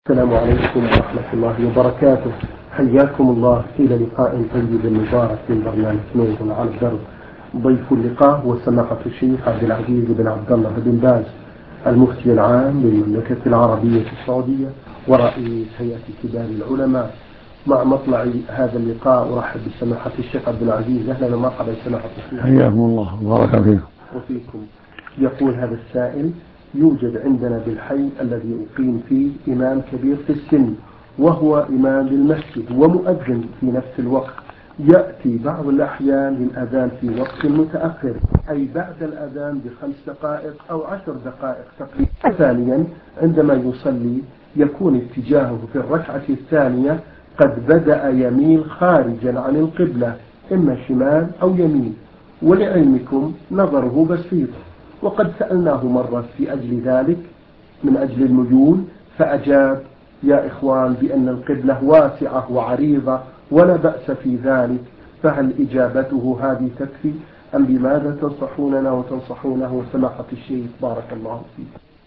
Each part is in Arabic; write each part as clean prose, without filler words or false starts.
السلام عليكم ورحمة الله وبركاته. حياكم الله إلى لقاء طيب مبارك من برنامج نور على الدرب. ضيف اللقاء هو سماحة الشيخ عبد العزيز بن عبد الله بن باز، المفتي العام للمملكة العربية السعودية ورئيس هيئة كبار العلماء. مع مطلع هذا اللقاء أرحب بسماحة الشيخ عبد العزيز. أهلا ومرحبا سماحة الشيخ. حياكم الله وبارك فيكم. وفيكم. يقول هذا السائل: يوجد عندنا بالحي الذي أقيم فيه إمام كبير في السن، وهو إمام للمسجد ومؤذن في نفس الوقت. يأتي بعض الأحيان للأذان في وقت متأخر، أي بعد الأذان ب5 دقائق أو 10 دقائق تقريبا. ثانيا عندما يصلي يكون اتجاهه في الركعة الثانية قد بدأ يميل خارجا عن القبلة، إما شمال أو يمين. ولعلمكم نظره بسيط، وقد سألناه مرة في أجل ذلك من أجل الميول، فأجاب: يا إخوان بأن القبلة واسعة وعريضة ولا بأس في ذلك. فهل إجابته هذه تكفي أم بماذا تنصحوننا وتنصحونه سماحة الشيخ؟ بارك الله فيك.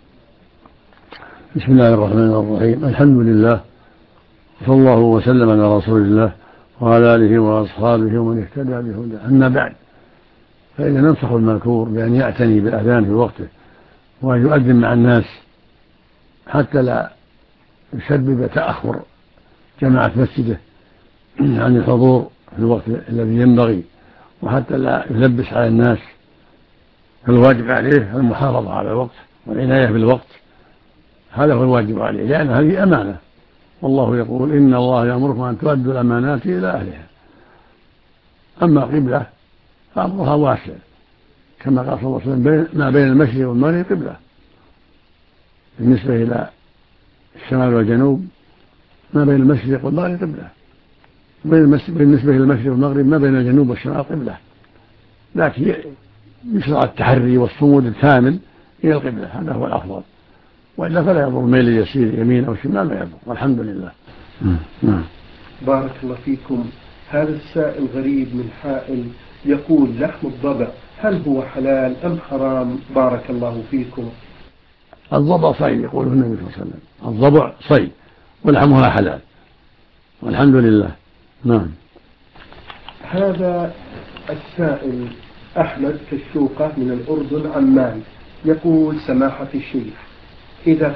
بسم الله الرحمن الرحيم. الحمد لله، صلى الله وسلم على رسول الله وعلى آله وأصحابه ومن اهتدى بهداه. أما بعد، فإن ننصح المذكور بأن يعتني بالأذان في وقته وأن يؤذن مع الناس حتى لا يسبب تأخر جماعة مسجده عن الحضور في الوقت الذي ينبغي، وحتى لا يلبس على الناس. فالواجب عليه المحافظة على الوقت والعناية بالوقت، هذا هو الواجب عليه، لأن هذه أمانة، والله يقول: إن الله يأمركم أن تؤدوا الأمانات إلى أهلها. أما قبلة فأمرها واسع، كما قال صلى الله عليه وسلم: ما بين المشرق والمغرب قبلة. بالنسبة إلى الشمال والجنوب ما بين المشرق والمغرب قبلة، بالنسبة إلى المشرق والمغرب ما بين الجنوب والشمال قبلة، لكن يشرع التحري والصمود الكامل إلى القبلة، هذا هو الأفضل، وإلا فلا يضر ميل يسير يمين أو شمال، ما يضر، والحمد لله. بارك الله فيكم. هذا السائل غريب من حائل يقول: لحم الضبع هل هو حلال أم حرام؟ بارك الله فيكم. الضبع صيد، يقوله النبي صلى الله عليه وسلم: الضبع صيد ولحمها حلال، والحمد لله. نعم. هذا السائل أحمد كالشوقة من الأردن عمان يقول: سماحة الشيخ، إذا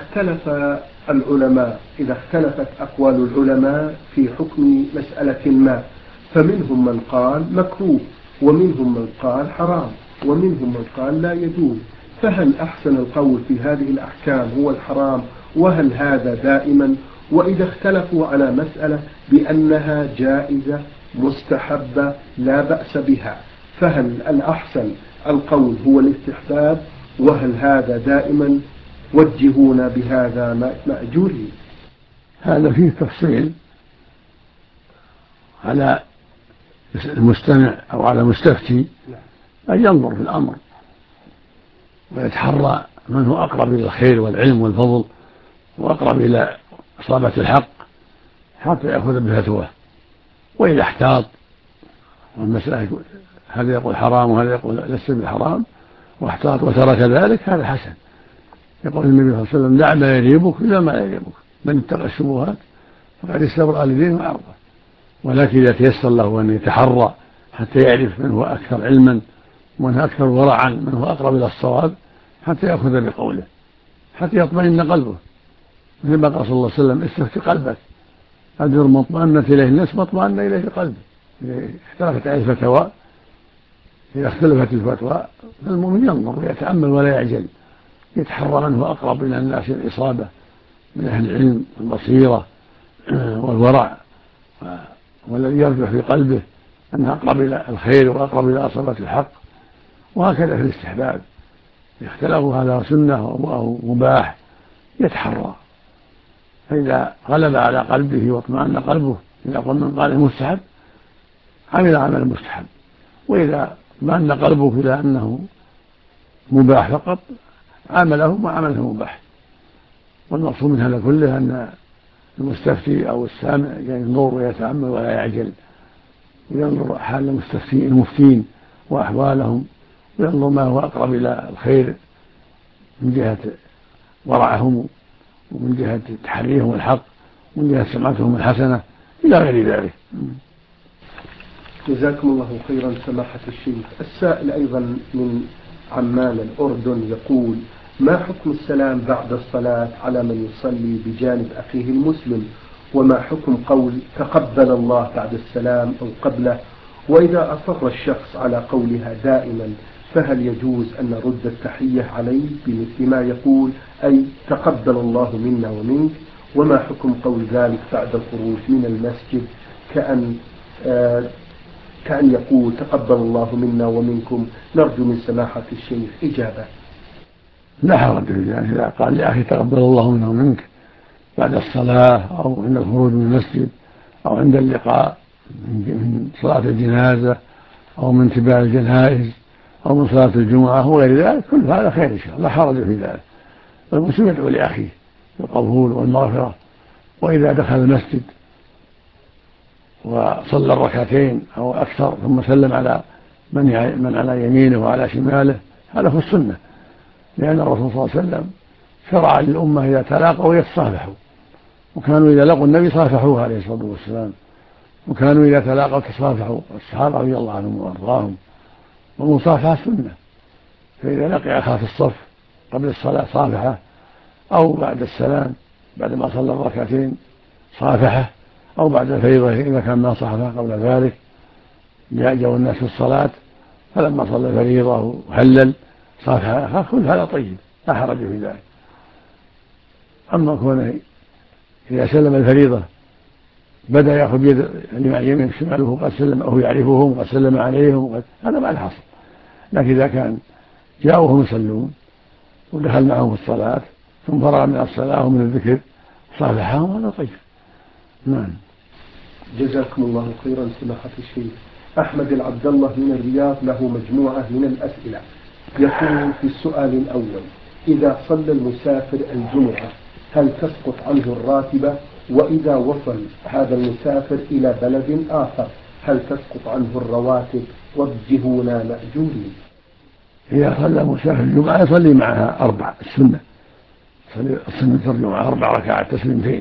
اختلفت أقوال العلماء في حكم مسألة ما، فمنهم من قال مكروه، ومنهم من قال حرام، ومنهم من قال لا يجوز، فهل أحسن القول في هذه الأحكام هو الحرام؟ وهل هذا دائما؟ وإذا اختلفوا على مسألة بأنها جائزة مستحبة لا بأس بها، فهل الأحسن القول هو الاستحباب؟ وهل هذا دائما؟ وجهونا بهذا مأجورين. هذا فيه تفصيل على المستمع أو على المستفتي أن ينظر في الأمر ويتحرى من هو أقرب إلى الخير والعلم والفضل وأقرب إلى إصابة الحق حتى يأخذ بفتواه. وإذا احتاط والمسألة هذا يقول حرام وهذا يقول ليس بالحرام واحتاط وترك ذلك، هذا حسن. يقول النبي صلى الله عليه وسلم: دع ما يريبك إلى ما لا يريبك، من اتقى الشبهات فقد استبرأ لدينه وعرضه. ولكن إذا تيسر له أن يتحرى حتى يعرف من هو أكثر علما ومن هو أكثر ورعا، من هو أقرب إلى الصواب، حتى يأخذ بقوله حتى يطمئن قلبه، مثل ما قال صلى الله عليه وسلم: استفت قلبك، أدر مطمئنة إليه الناس مطمئنة إليه قلبه. إذا اختلفت الفتوى فالمؤمن ينظر ويتأمل ولا يعجل، يتحرى من هو أقرب إلى الناس الإصابة من أهل العلم والبصيرة والورع، والذي يرجح في قلبه أنه أقرب إلى الخير وأقرب إلى إصابة الحق. وهكذا في الاستحباب، اختلفوا هذا سنة أو مباح يتحرى، فإذا غلب على قلبه واطمأن قلبه إذا قل من قال مستحب عمل عمل المستحب، وإذا اطمأن قلبه إلى أنه مباح فقط عمله ما عمله مباح. والمقصود من هذا كله أن المستفتي أو السامع ينظر ويتأمل ولا يعجل، وينظر حال المفتين وأحوالهم، وينظر ما هو أقرب إلى الخير من جهة ورعهم ومن جهة تحريهم الحق ومن جهة سمعتهم الحسنة إلى غير ذلك. جزاكم الله خيرا سماحة الشيخ. السائل أيضا من عمان الأردن يقول: ما حكم السلام بعد الصلاة على من يصلي بجانب أخيه المسلم؟ وما حكم قول تقبل الله بعد السلام أو قبله؟ وإذا أصر الشخص على قولها دائما فهل يجوز أن نرد التحية عليه بمثل ما يقول، أي تقبل الله منا ومنك؟ وما حكم قول ذلك بعد الخروج من المسجد كأن يقول تقبل الله منا ومنكم؟ نرجو من سماحة الشيخ إجابة. لا حرج في ذلك إذا قال لأخي تقبل الله منا ومنك بعد الصلاة أو عند الخروج من المسجد أو عند اللقاء من صلاة الجنازة أو من اتباع الجنائز أو من صلاة الجمعة وغير ذلك، كل هذا خير إن شاء الله، لا حرج في ذلك. المسلم يدعو لأخيه بالقبول والمغفرة، وإذا دخل المسجد وصلى الركعتين أو أكثر ثم سلم على من على يمينه وعلى شماله، هذا هو السنة، لأن الرسول صلى الله عليه وسلم شرع للأمة إذا تلاقوا يتصافحوا، وكانوا إذا لقوا النبي صافحوه عليه الصلاة والسلام، وكانوا إذا تلاقوا تصافحوا الصحابة رضي الله عنهم وأرضاهم. والمصافحة سنة، فإذا لقي أخاه في الصف قبل الصلاة صافحه، أو بعد السلام بعد ما صلى الركعتين صافحه، أو بعد الفريضة إذا كان ما صافحه قبل ذلك. جاءوا الناس في الصلاة فلما صلى الفريضة وهلل صافح أخاه، كل هذا طيب لا حرج في ذلك. أما كونه إذا سلم الفريضة بدأ يأخذ بيد اللي مع يمين شماله قد سلم أو يعرفهم وقد سلم عليهم هذا ما الحصل. لكن إذا كان جاءوهم يصلون ودخل معهم في الصلاة ثم فرغ من الصلاة ومن الذكر صافحهم، هذا طيب. نعم. جزاكم الله خيرا سماحة الشيخ. أحمد العبد الله من الرياض له مجموعة من الأسئلة. يقول في السؤال الأول: إذا صلى المسافر الجمعة هل تسقط عنه الراتبة؟ وإذا وصل هذا المسافر إلى بلد آخر هل تسقط عنه الرواتب؟ وجهونا مأجورين. إذا صلى مسافر الجمعة يصلي معها 4 السنة، السنة الجمعة 4 ركعات تسليمتين.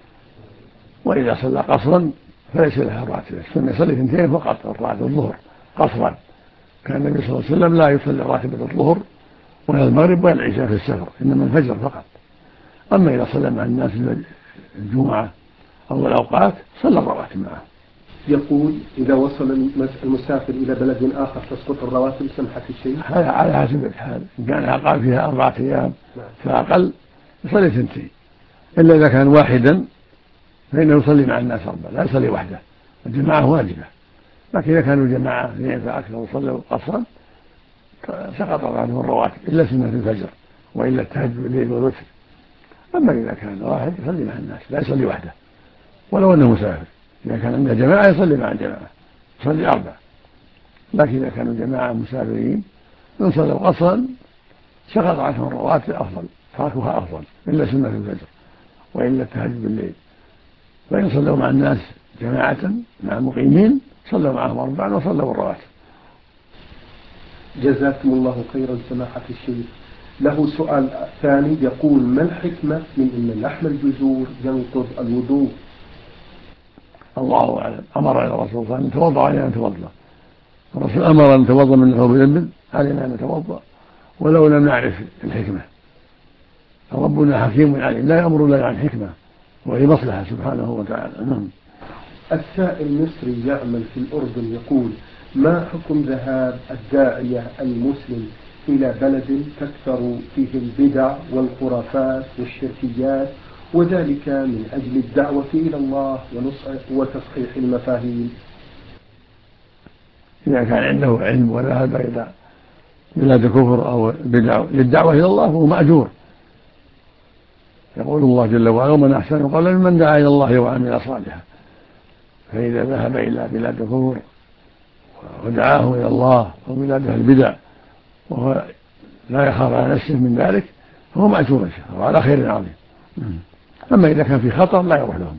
وإذا صلى قصرا فليس لها راتبة، السنة يصلي 2 فقط راتب الظهر قصرا. كان النبي صلى الله عليه وسلم لا يصلي راتبة الظهر ولا المغرب ولا العشاء في السفر، إنما الفجر فقط. أما إذا صلى مع الناس الجمعة أو الأوقات صلى الرواتب معه. يقول: إذا وصل المسافر إلى بلد آخر تسقط الرواتب سمحة الشيخ؟ هذا على حسب الحال، إن كان أقام فيها 4 أيام فأقل يصلي 2، إلا إذا كان واحدا فإنه يصلي مع الناس 4 لا يصلي وحده، الجماعة واجبة. لكن إذا كانوا جماعة 2 فأكثر وصلوا قصرا سقط عنهم الرواتب إلا سنة الفجر وإلا التهجد بالليل والوتر. أما إذا كان واحد يصلي مع الناس لا يصلي وحده ولو أنه مسافر. إذا كان عند جماعة يصلي مع الجماعة يصلي 4. لكن إذا كانوا جماعة مسافرين إن صلوا قصرا سقط عنهم الرواتب أفضل، تركها أفضل إلا سنة الفجر وإلا التهجد بالليل. فإن صلوا مع الناس جماعة مع المقيمين صلوا معهم 4 وصلوا الرواتب. جزاكم الله خيرا سماحة الشيخ. له سؤال ثاني يقول: ما الحكمة من أن لحم الجزور ينقض الوضوء؟ الله أعلم. أمر الرسول صلى الله عليه وسلم توضأ علينا أن نتوضأ، الرسول أمر أن نتوضأ من لحوم الإبل علينا أن نتوضأ ولو لم نعرف الحكمة. ربنا حكيم عليم لا يأمر إلا عن حكمة وهي مصلحة سبحانه وتعالى. السائل مصري يعمل في الأردن يقول: ما حكم ذهاب الداعية المسلم إلى بلد تكثر فيه البدع والخرافات والشركيات، وذلك من أجل الدعوة إلى الله وتصحيح المفاهيم؟ إذا كان عنده علم وذهب إلى بلاد كفر أو بدع للدعوة إلى الله فهو مأجور. يقول الله جل وعلا: ومن أحسن قولا ممن دعا إلى الله وعمل صالحا. فإذا ذهب إلى بلاد كفر ودعاه إلى الله أو بلاد البدع وهو لا يخاف على نفسه من ذلك فهو مأجور إن شاء الله وعلى خير عظيم. أما إذا كان في خطر لا يروح لهم.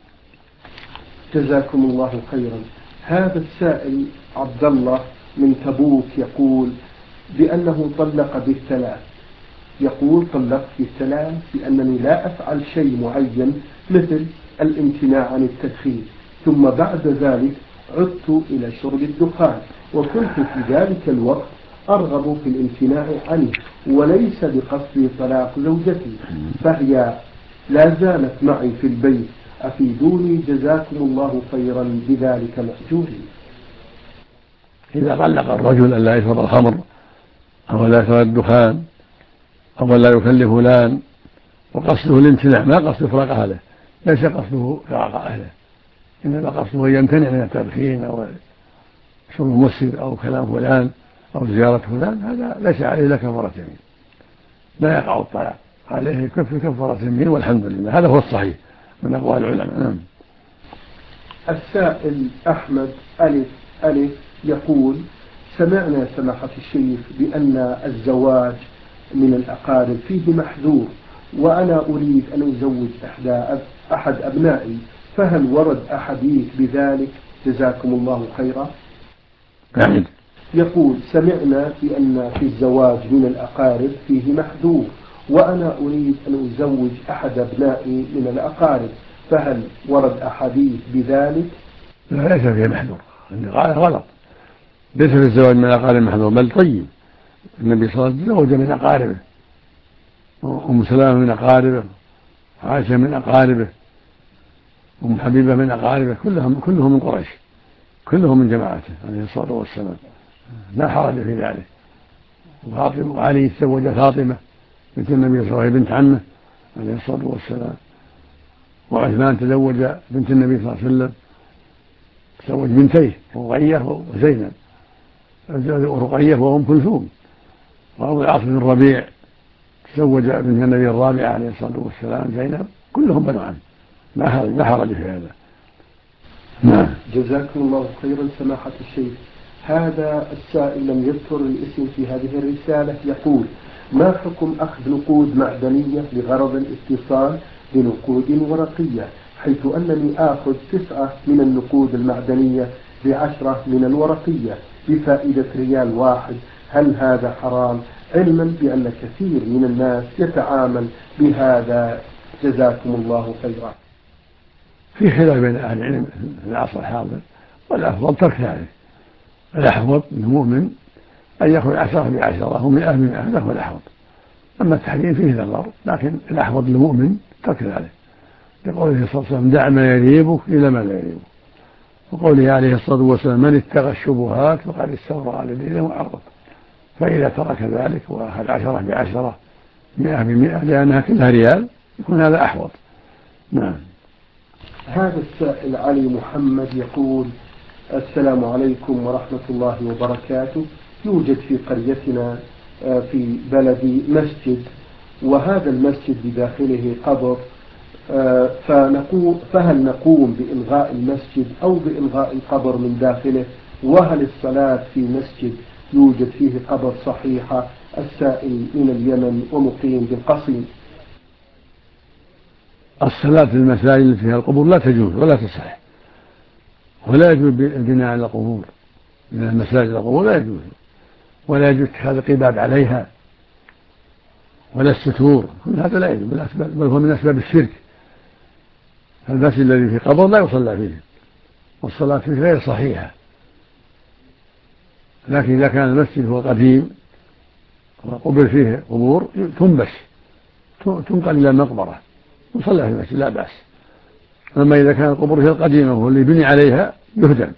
جزاكم الله خيرا. هذا السائل عبد الله من تبوك يقول بأنه طلق بالثلاث، يقول: طلقت السلام بأنني لا أفعل شيء معين مثل الامتناع عن التدخين، ثم بعد ذلك عدت إلى شرب الدخان، وكنت في ذلك الوقت أرغب في الامتناع عنه وليس بقصد طلاق زوجتي، فهي لا زالت معي في البيت، أفيدوني جزاكم الله خيرا بذلك مأجور. إذا طلق الرجل أن لا يشرب الخمر أو لا يشرب الدخان أو لا يكلف فلان وقصده الامتناع، ما قصد إفراق أهله، ليس قصده فراق أهله، إنما قصده أن يمتنع من التدخين أو شرب المسكر أو كلام فلان أو زيارة فلان، هذا ليس عليه إلا كفارة يمين، لا يقع الطلاق، عليه كفارة يمين والحمد لله. هذا هو الصحيح من أقوال العلماء. نعم. السائل أحمد ألف ألف يقول: سمعنا سماحة الشيخ بأن الزواج من الأقارب فيه محذور، وأنا أريد أن أزوج أحد أبنائي، فهل ورد أحاديث بذلك؟ جزاكم الله خيرا. يعني يقول: سمعنا بأن في الزواج من الأقارب فيه محذور، وأنا أريد أن أزوج أحد أبنائي من الأقارب، فهل ورد أحاديث بذلك؟ لا، ليس فيه محذور، قال غلط، ليس في الزواج من الأقارب محذور، بل طيب. النبي صلى الله عليه وسلم تزوج من أقاربه، أم سلامة من أقاربه، عائشة من أقاربه، أم حبيبة من أقاربه، كلهم من قريش، كلهم من جماعته عليه الصلاة والسلام، لا حرج في ذلك. وعلي تزوج فاطمة بنت النبي صلى الله عليه وسلم بنت عمه عليه الصلاة والسلام، وعثمان تزوج بنت النبي صلى الله عليه وسلم، تزوج بنتيه رقية وزينب، رقية وأم كلثوم. وأبو العاص بن الربيع تزوج بنت النبي الرابعة عليه الصلاة والسلام زينب، كلهم بنو عم، لا حرج في هذا. نعم. جزاكم الله خيرا سماحة الشيخ. هذا السائل لم يذكر الاسم في هذه الرسالة، يقول: ما حكم أخذ نقود معدنية لغرض الاتصال بنقود ورقية، حيث أنني آخذ 9 من النقود المعدنية ب10 من الورقية بفائدة ريال واحد، هل هذا حرام؟ علما بأن كثير من الناس يتعامل بهذا، جزاكم الله خيرا. في خلاف بين أهل العلم في العصر الحاضر، والأفضل ترك ذلك، الأحوط للمؤمن أن يأخذ 10 ب10 و100 ب100، هذا هو الأحوط. أما التحريم فيه نظر، لكن الأحوط للمؤمن ترك ذلك، لقوله صلى الله عليه وسلم: دع ما يريبك إلى ما لا يريبك، وقوله عليه الصلاة والسلام: من اتقى الشبهات فقد استبرأ لدينه وعرضه. فإذا ترك ذلك وأخذ 10 ب10 100 ب100 لأنها كلها ريال، يكون هذا أحوط. نعم. هذا السائل علي محمد يقول: السلام عليكم ورحمة الله وبركاته. يوجد في قريتنا في بلدي مسجد، وهذا المسجد بداخله قبر، فهل نقوم بإلغاء المسجد أو بإلغاء القبر من داخله؟ وهل الصلاة في مسجد يوجد فيه قبر صحيحة؟ السائل من اليمن ومقيم بالقصيم. الصلاة في المساجد التي فيها القبور لا تجوز ولا تصح، ولا يجوز البناء على القبور، من المساجد القبور لا يجوز، ولا يجوز اتخاذ قباب عليها ولا الستور، كل هذا لا يجوز، بل هو من أسباب الشرك. المسجد الذي فيه قبر لا يصلى فيه، والصلاة فيه غير صحيحة. لكن إذا كان المسجد هو قديم وقبر فيه قبور تنبش، تنقل إلى المقبرة، يصلى في المسجد لا بأس. أما إذا كان القبور هي القديمة واللي بني عليها يهدم،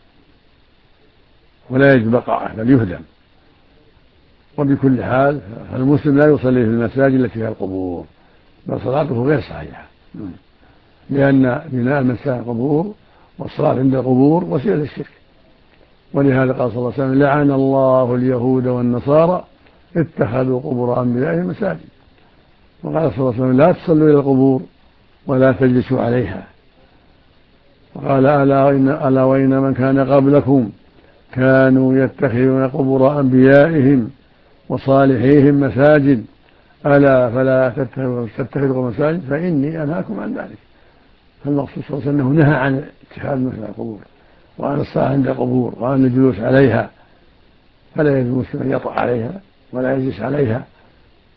ولا يجب بقاءه بل يهدم. وبكل حال المسلم لا يصلي في المساجد التي فيها القبور، بل صلاته غير صحيحة، لأن بناء المساجد القبور والصلاة عند القبور وسيلة الشرك. ولهذا قال صلى الله عليه وسلم: لعن الله اليهود والنصارى اتخذوا قبور أنبيائهم مساجد. وقال صلى الله عليه وسلم: لا تصلوا إلى القبور ولا تجلسوا عليها. وقال: ألا وإن من كان قبلكم كانوا يتخذون قبور أنبيائهم وصالحيهم مساجد، ألا فلا تتخذوا مساجد فإني أنهاكم عن ذلك. فالمقصود صلى الله عليه وسلم أنه نهى عن اتخاذ مثل القبور وعن الصلاة عند القبور وعن الجلوس عليها، فلا يجوز أن يطأ عليها ولا يجلس عليها،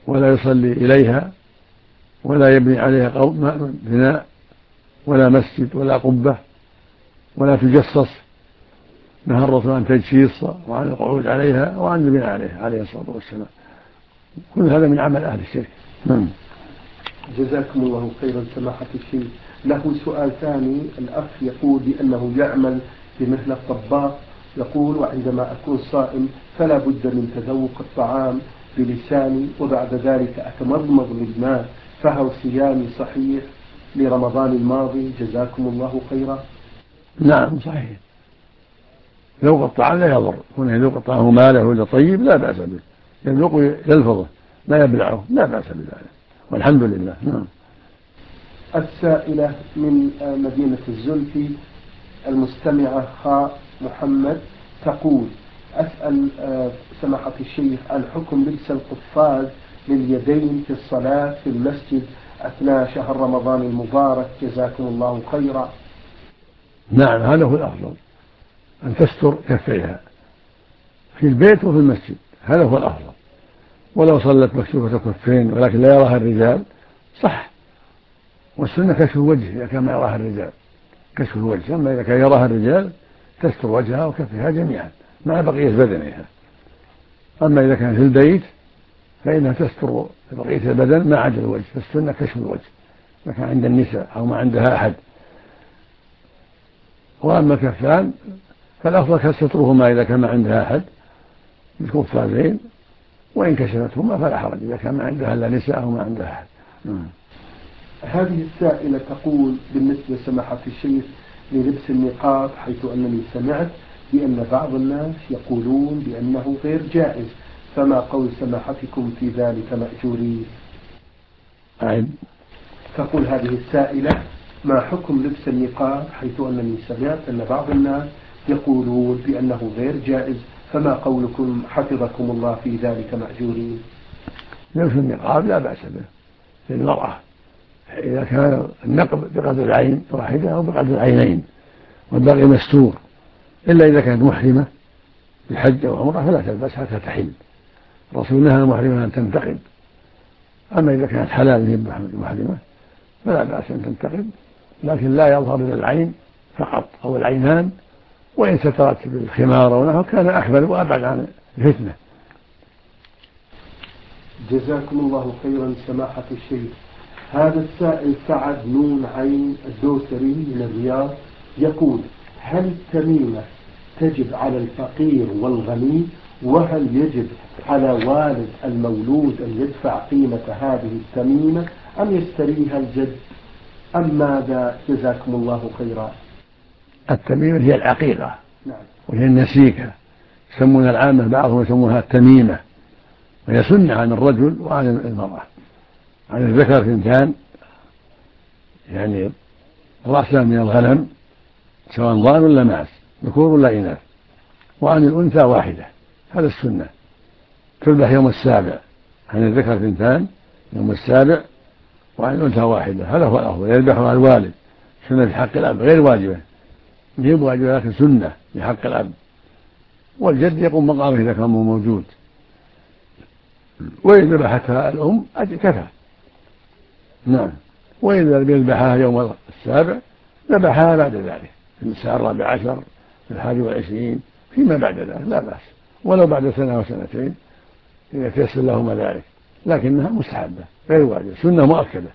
ولا يصلي إليها ولا يبني عليها بناء ولا مسجد ولا قبة ولا تجصص. نهى الرسول عن تجسيص وعن القعود عليها وعن البناء عليها عليه الصلاة والسلام. كل هذا من عمل أهل الشرك. جزاكم الله خيرا سماحة الشيخ. له سؤال ثاني. الأخ يقول بأنه يعمل بمهنة طباخ، يقول وعندما أكون صائم فلا بد من تذوق الطعام بلساني وبعد ذلك أتمضمض بالماء، فهل صيامي صحيح لرمضان الماضي؟ جزاكم الله خيرا. نعم صحيح. ذوق الطعام لا يضر، كون يذوق الطعام ماله ولا طيب لا بأس به، يذوق يلفظه لا يبلعه لا بأس بذلك والحمد لله. نعم. السائلة من مدينة الزلفي المستمعة خاء محمد تقول أسأل سماحة الشيخ عن حكم لبس القفاز لليدين في الصلاة في المسجد أثناء شهر رمضان المبارك، جزاكم الله خيرا. نعم هذا هو الأفضل، أن تستر كفيها في البيت وفي المسجد، هذا هو الأفضل. ولو صلت مكشوفة كفين ولكن لا يراها الرجال صح، والسنة كشف الوجه إذا كان ما يراها الرجال، كشف الوجه. أما إذا كان يراها الرجال تستر وجهها وكفها جميعا مع بقية بدنها. أما إذا كان في البيت فإنها تستر بقية البدن ما عدا الوجه، فالسنة كشف الوجه إذا كان عند النساء أو ما عندها أحد. وأما الكفان فالأفضل سترهما إذا كان ما عندها أحد بالكفازين، وإن كشفتهما فلا حرج إذا كان ما عندها إلا نساء أو ما عندها أحد. هذه السائلة تقول بالنسبة سماحة الشيخ للبس النقاب، حيث أنني سمعت بأن بعض الناس يقولون بأنه غير جائز، فما قول سماحتكم في ذلك مأجورين؟ تقول هذه السائلة ما حكم لبس النقاب، حيث أنني سمعت أن بعض الناس يقولون بأنه غير جائز، فما قولكم حفظكم الله في ذلك مأجورين؟ لبس النقاب لا بأس به للمرأة إذا كان النقب بقدر العين واحدة أو بقدر العينين والباقي مستور، إلا إذا كانت محرمة بالحج أو عمرة فلا تلبس حتى تحل. الرسول نهى المحرمة أن تنتقب. أما إذا كانت حلال هي محرمة فلا بأس أن تنتقب، لكن لا يظهر إلى العين فقط أو العينان، وإن سترت بالخمار ونحو كان أحمل وأبعد عن الفتنة. جزاكم الله خيرا سماحة الشيخ. هذا السائل سعد نون عين الدوسري من الرياض يقول هل التميمة تجب على الفقير والغني، وهل يجب على والد المولود أن يدفع قيمة هذه التميمة أم يشتريها الجد أم ماذا؟ جزاكم الله خيرا. التميمة هي العقيقة. نعم. وهي النسيكة، يسمونها العامة بعضهم يسمونها التميمة، وهي سنة عن الرجل وعن المرأة. عن الذكر اثنتان يعني رأسا من الغنم سواء ضان ولا معز ذكور ولا إناث، وعن الأنثى واحدة، هذا السنة. تذبح يوم السابع، عن الذكر اثنتان يوم السابع وعن الأنثى واحدة، هذا هو الأفضل. يذبحها الوالد، سنة في حق الأب غير واجبة، هي واجبة لكن سنة في حق الأب، والجد يقوم مقامه إذا كان موجود. وإن ذبحتها الأم كفى. نعم. وإذا يذبحها يوم السابع ذبحها بعد ذلك في الساعة 14 في 21 فيما بعد ذلك لا بأس، ولو بعد سنة وسنتين إذا تيسر لهما ذلك، لكنها مستحبة غير واجبة، سنة مؤكدة.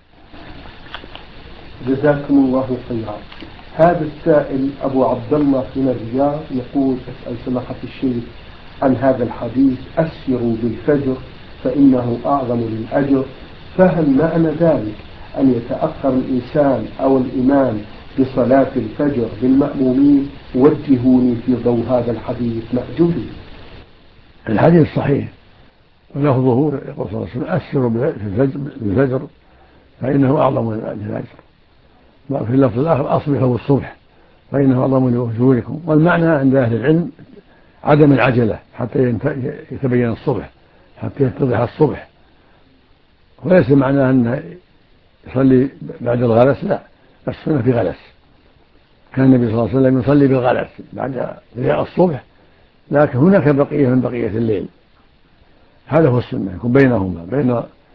جزاكم الله خيرا. هذا السائل أبو عبد الله من الرياض يقول أسأل سماحة الشيخ عن هذا الحديث أسروا بالفجر فإنه أعظم للأجر، فهل معنى ذلك أن يتأخر الإنسان أو الإمام بصلاة الفجر بالمأمومين؟ وجهوني في ضوء هذا الحديث مأجوري. الحديث صحيح ولفظه يقول صلى الله عليه وسلم أسروا بالفجر فإنه أعظم للأجر، وفي اللفظ الآخر أصبحوا بالصبح فإنه أعظم لأجوركم. والمعنى عند أهل العلم عدم العجلة حتى يتبين الصبح، حتى يتضح الصبح، وليس معناه أن يصلي بعد الغلس، لا، السنة في غلس. كان النبي صلى الله عليه وسلم يصلي بالغلس بعد ضياء الصبح، لكن هناك بقية من بقية الليل، هذا هو السنة، يكون بينهما بين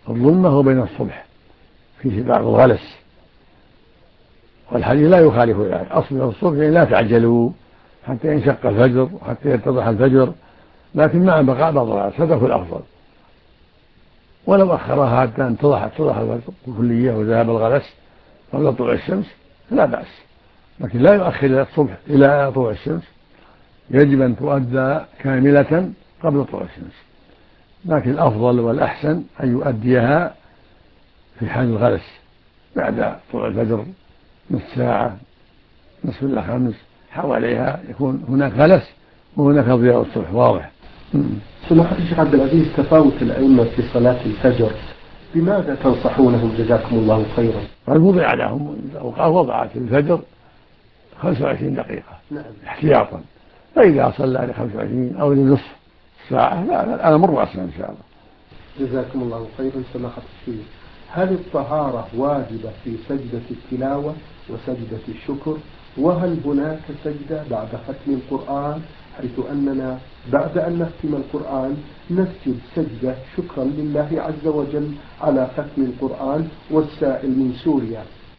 الظلمة هو بين الصبح فيه بعض الغلس، والحديث لا يخالف ذلك. أصل الصبح لا تعجلوا حتى ينشق الفجر وحتى يتضح الفجر، لكن مع بقاء بعض الغلس هذا هو الأفضل. ولو أخرها حتى أن تضح الفجر كلية وذهب الغلس قبل طلوع الشمس لا بأس، لكن لا يؤخر الصبح إلى طلوع الشمس، يجب أن تؤدى كاملة قبل طلوع الشمس، لكن الأفضل والأحسن أن يؤديها في حال الغلس بعد طلوع الفجر نصف ساعة، نصف إلى 5 حواليها يكون هناك غلس وهناك ضياء الصبح واضح. سماحة الشيخ عبد العزيز، تفاوت الأئمة في صلاة الفجر، بماذا تنصحونهم جزاكم الله خيرا؟ قد وضع لهم أوقات وضعت الفجر 25 دقيقة احتياطا، فإذا صلى ل 25 أو لنصف ساعة لا الأمر واسع إن شاء الله. جزاكم الله خيرا. سماحة الشيخ، هل الطهارة واجبة في سجدة التلاوة وسجدة الشكر؟ وهل هناك سجدة بعد ختم القرآن، حيث أننا بعد أن نختم القرآن نسجد سجدة شكرا لله عز وجل على ختم القرآن؟ والسائل من سوريا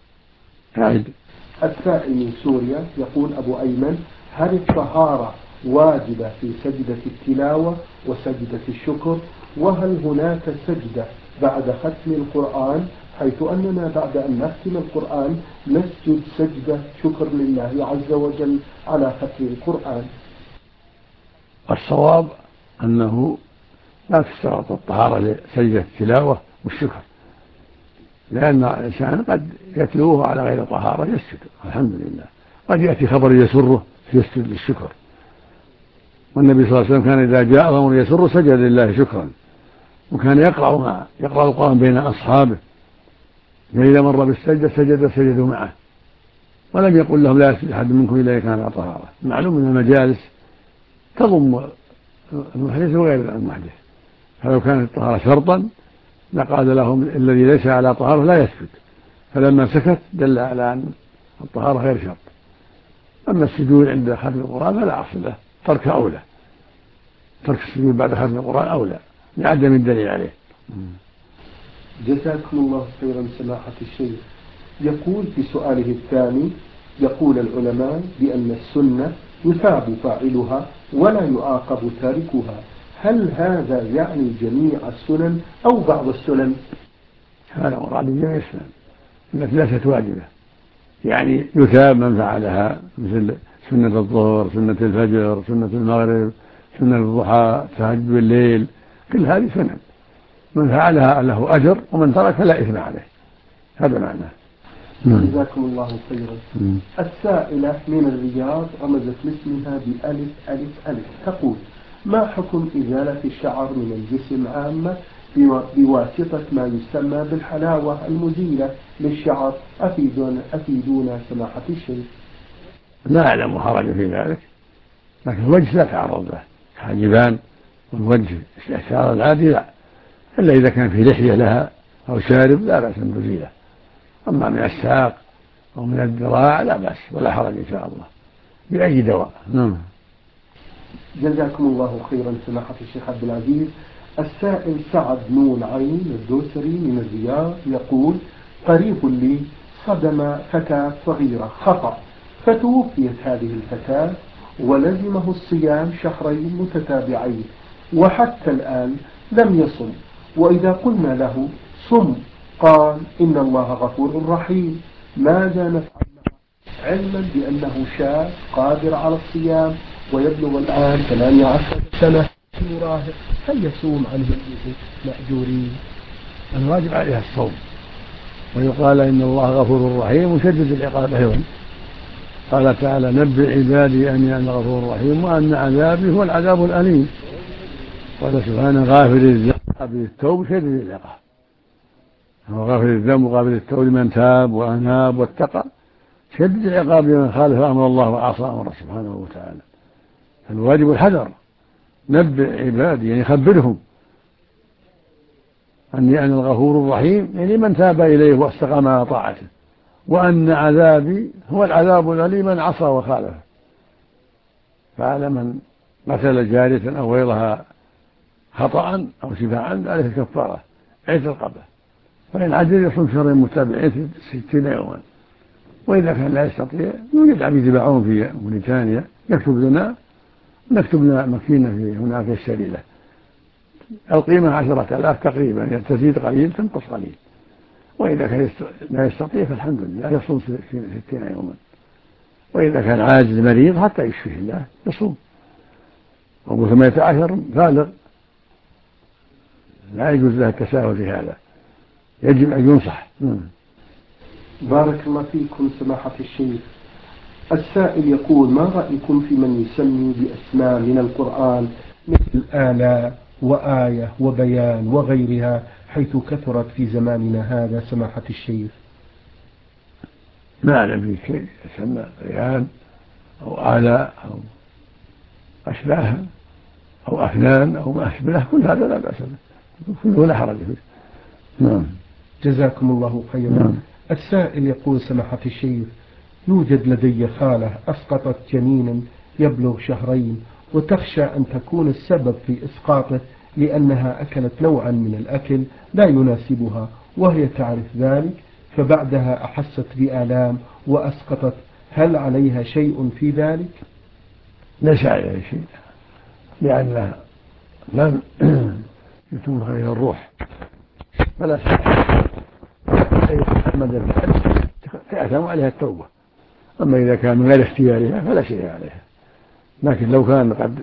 السائل من سوريا يقول: أبو أيمن، هل الطهارة واجبة في سجدة التلاوة وسجدة الشكر؟ وهل هناك سجدة بعد ختم القرآن، حيث أننا بعد أن نختم القرآن نسجد سجدة شكر لله عز وجل على ختم القرآن؟ الصواب أنه لا تشترط الطهارة لسجدة التلاوة والشكر، لأن الإنسان قد يتلوه على غير طهارة يسجد الحمد لله، قد يأتي خبر يسره يسجد للشكر، والنبي صلى الله عليه وسلم كان إذا جاء أمر يسره سجد لله شكرا، وكان يقرأ القرآن بين أصحابه، فإذا مر بالسجدة سجدوا معه، ولم يقل لهم لا يسجد أحد منكم إلا كان على طهارة. معلوم أن المجالس تضم المحدث وغير المحدث، فلو كانت الطهارة شرطا لقال لهم الذي ليس على طهارة لا يسجد، فلما سكت دل على أن الطهارة غير شرط. أما السجود عند ختم القرآن فلا أصل له، ترك أولى، ترك السجود بعد ختم القرآن أولى لعدم الدليل عليه. جزاكم الله خيرا. سماحة الشيخ يقول في سؤاله الثاني: يقول العلماء بأن السنة يثاب فاعلها ولا يعاقب تاركها، هل هذا يعني جميع السنن أو بعض السنن؟ هذا مراد جميع السنن التي ليست واجبة، يعني يثاب من فعلها مثل سنة الظهر، سنة الفجر، سنة المغرب، سنة الضحى، تهجد الليل، كل هذه سنن من فعلها له أجر ومن ترك فلا إثم عليه، هذا معناه. جزاكم الله خيرا. السائلة من الرياض رمزت لاسمها بألف ألف ألف تقول: ما حكم إزالة الشعر من الجسم عامة بواسطة ما يسمى بالحلاوة المزيلة للشعر؟ أفيدونا سماحة الشيخ. لا أعلم حرج في ذلك، لكن الوجه لا تعرض له، حاجبان والوجه الشعر العادي لا، إلا إذا كان في لحية لها أو شارب لا بأس أن تزيله، أما من الساق أو من الذراع لا بأس ولا حرج إن شاء الله بأي دواء. جزاكم الله خيرا سماحة الشيخ عبد العزيز. السائل سعد نون عين الدوسري من الرياض يقول: قريب لي صدم فتاة صغيرة خطأ، فتوفيت هذه الفتاة ولزمه الصيام 2 شهر متتابعين، وحتى الآن لم يصم، وإذا قلنا له صم قال إن الله غفور رحيم. ماذا نفعل علما بأنه شاب قادر على الصيام ويبلغ الآن 18 سنة مراهق؟ هل يصوم عنه مأجورين؟ الواجب عليها الصوم، ويقال إن الله غفور رحيم وشدد العقاب أيضا، قال تعالى: نبئ عبادي أني أنا غفور رحيم وأن عذابي هو العذاب الأليم. قال سبحانه: غافر الذنب قابل التوب شديد العقاب، هو غافر الذنب وقابل التوب لمن تاب وأناب واتقى، شدد العقاب لمن خالف أمر الله وعصى أمره سبحانه وتعالى. فالواجب الحذر، نبئ عبادي يعني خبرهم أني أنا الغفور الرحيم، يعني من تاب إليه واستقام على طاعته، وأن عذابي هو العذاب الأليم من عصى وخالف. فعلى من قتل جارية أو غيرها خطأ أو شفاعا عليه الكفارة عيد القبة، فإن عجز يصوم شهرين متابعين 60 يوما. وإذا كان لا يستطيع يوجد عبيد يباعون في موريتانيا، يكتب لنا نكتب لنا مكينة في هناك يشتري له، القيمة 10,000 تقريبا، تزيد قليل تنقص قليل. وإذا كان لا يستطيع فالحمد لله يصوم 60 يوما. وإذا كان عاجز مريض حتى يشفيه الله يصوم. وقلت ما يتعاشر بالغ لا يجوز له التساهل في هذا، يجب أن ينصح. بارك الله فيكم سماحة الشيخ. السائل يقول: ما رأيكم في من يسمي بأسماء من القرآن مثل آلاء وآية وبيان وغيرها، حيث كثرت في زماننا هذا سماحة الشيخ؟ ما أعلم في شيء يسمى بيان أو آلاء أو أشباه أو أفنان أو ما أشبه، كل هذا لا بأس به، كله لا حرج فيه. نعم. جزاكم الله خيرا. نعم. السائل يقول: سماحة الشيخ، يوجد لدي خالة أسقطت جنينا يبلغ شهرين، وتخشى أن تكون السبب في إسقاطه لأنها أكلت نوعا من الأكل لا يناسبها وهي تعرف ذلك، فبعدها أحست بآلام وأسقطت. هل عليها شيء في ذلك؟ ليس عليها شيء، لأنها لم يتم عليها الروح، فلا تحمد تأثم عليها التوبة. أما إذا كان من غير اختيارها فلا شيء عليها. لكن لو كان قد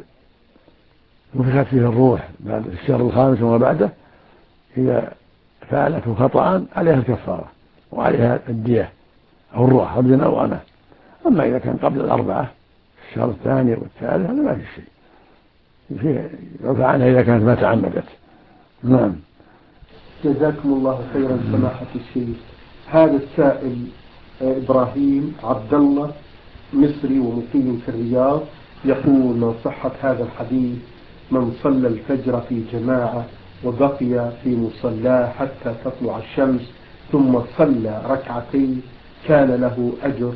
نفخت فيه الروح بعد الشهر الخامس وما بعده، إذا فعلته خطأ عليها الكفارة وعليها الدية أو الروح رجل أو أمه. أما إذا كان قبل 4 الشهر الثاني والثالث هذا ما في شيء، يعفى عنها إذا كانت ما تعمدت. نعم. جزاكم الله خيرا سماحة الشيخ. هذا السائل إبراهيم عبد الله، مصري ومقيم في الرياض، يقول: ما صحة هذا الحديث: من صلى الفجر في جماعة وبقي في مصلاه حتى تطلع الشمس ثم صلى ركعتين كان له أجر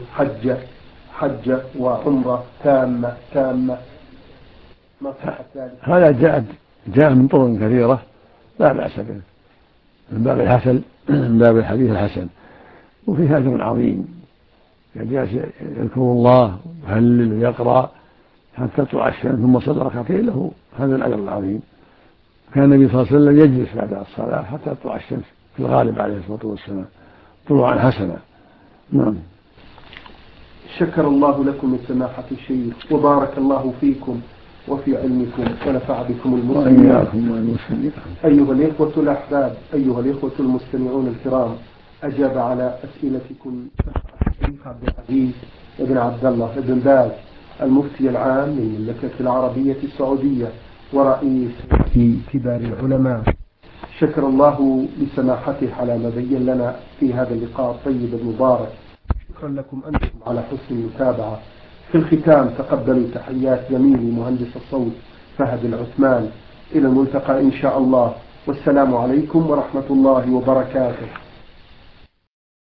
حجة وعمرة تامة. ما صحة ذلك؟ هذا جاء من طرق كثيرة لا بأس به، من باب الحسن، من باب الحديث الحسن، وفيه أجر عظيم. جالس يذكر الله ويهلل ويقرأ حتى تطلع الشمس ثم صلى ركعتين له هذا الأجر العظيم. كان النبي صلى الله عليه وسلم يجلس بعد الصلاة حتى تطلع الشمس في الغالب عليه الصلاة والسلام طلوعا حسنا. نعم. شكر الله لكم من سماحة الشيخ، وبارك الله فيكم وفي علمكم ونفع بكم المسلمين. أيها الإخوة الأحباب، أيها الإخوة المستمعون الكرام، أجاب على أسئلتكم الشيخ عبد العزيز بن عبد الله بن باز، المفتي العام للمملكة العربية السعودية ورئيس كبار العلماء. شكر الله لسماحته على ما بين لنا في هذا اللقاء الطيب المبارك. شكرا لكم أنتم على حسن المتابعة. في الختام تقبلوا تحيات زميلي مهندس الصوت فهد العثمان. إلى الملتقى إن شاء الله، والسلام عليكم ورحمة الله وبركاته.